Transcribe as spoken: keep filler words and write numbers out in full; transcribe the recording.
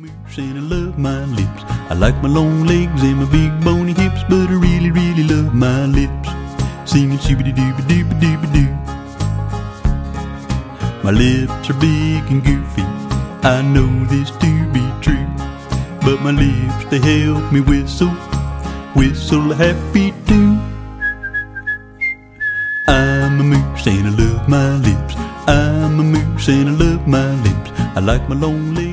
moose and I love my lips. I like my long legs and my big bony hips, but I really, really love my lips. Singing shooby-doo-ba-doo-ba-doo-ba-doo. My lips are big and goofy, I know this to be true, but my lips, they help me whistle, whistle a happy tune. I'm a moose and I love my lips. I'm a moose and I love my lips. I like my long legs.